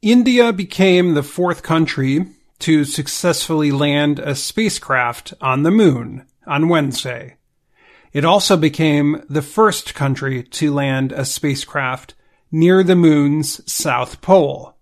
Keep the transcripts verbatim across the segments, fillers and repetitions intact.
India became the fourth country to successfully land a spacecraft on the moon on Wednesday. It also became the first country to land a spacecraft near the moon's south pole.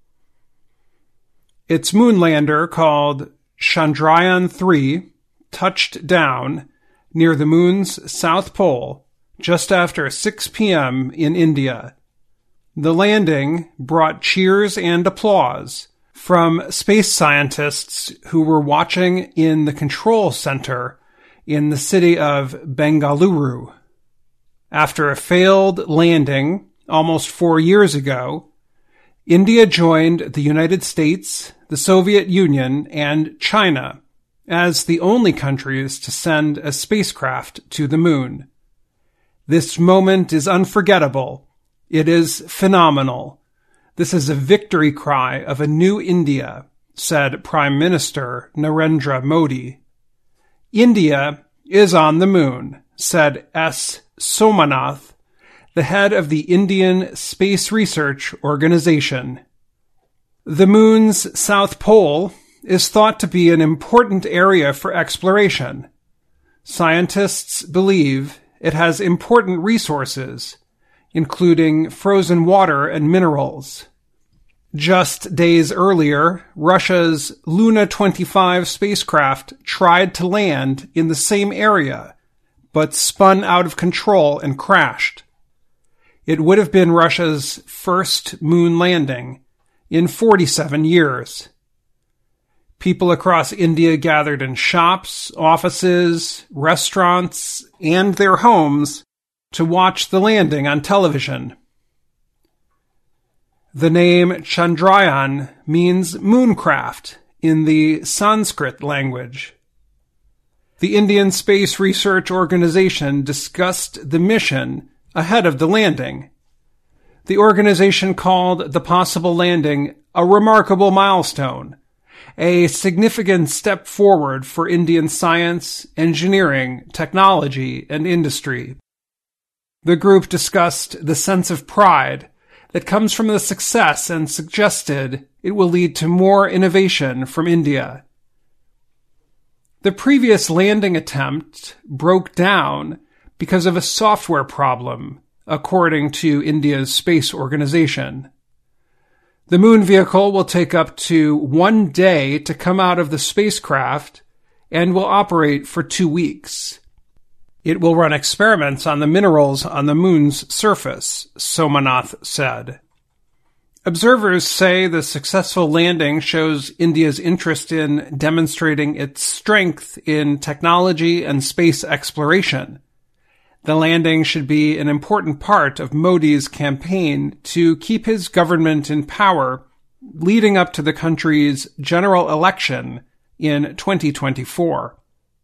Its moonlander, called Chandrayaan three, touched down near the moon's south pole just after six p.m. in India. The landing brought cheers and applause from space scientists who were watching in the control center in the city of Bengaluru. After a failed landing almost four years ago, India joined the United States, the Soviet Union, and China as the only countries to send a spacecraft to the moon. This moment is unforgettable. It is phenomenal. This is a victory cry of a new India, said Prime Minister Narendra Modi. India is on the moon, said S. Somanath, the head of the Indian Space Research Organization. The moon's south pole is thought to be an important area for exploration. Scientists believe it has important resources, including frozen water and minerals. Just days earlier, Russia's Luna twenty-five spacecraft tried to land in the same area, but spun out of control and crashed. It would have been Russia's first moon landing in forty-seven years. People across India gathered in shops, offices, restaurants, and their homes to watch the landing on television. The name Chandrayaan means mooncraft in the Sanskrit language. The Indian Space Research Organization discussed the mission ahead of the landing. The organization called the possible landing a remarkable milestone, a significant step forward for Indian science, engineering, technology, and industry. The group discussed the sense of pride that comes from the success and suggested it will lead to more innovation from India. The previous landing attempt broke down because of a software problem, according to India's space organization. The moon vehicle will take up to one day to come out of the spacecraft and will operate for two weeks. It will run experiments on the minerals on the moon's surface, Somanath said. Observers say the successful landing shows India's interest in demonstrating its strength in technology and space exploration. The landing should be an important part of Modi's campaign to keep his government in power leading up to the country's general election in twenty twenty-four.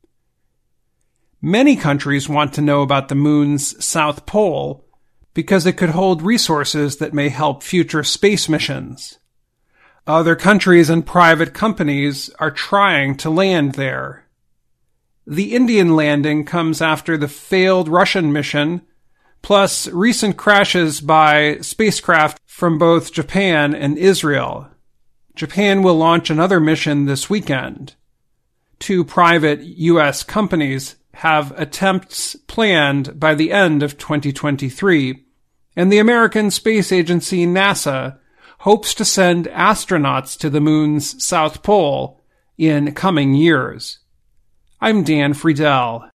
Many countries want to know about the moon's south pole because it could hold resources that may help future space missions. Other countries and private companies are trying to land there. The Indian landing comes after the failed Russian mission, plus recent crashes by spacecraft from both Japan and Israel. Japan will launch another mission this weekend. Two private U S companies have attempts planned by the end of twenty twenty-three, and the American Space Agency NASA hopes to send astronauts to the moon's south pole in coming years. I'm Dan Friedel.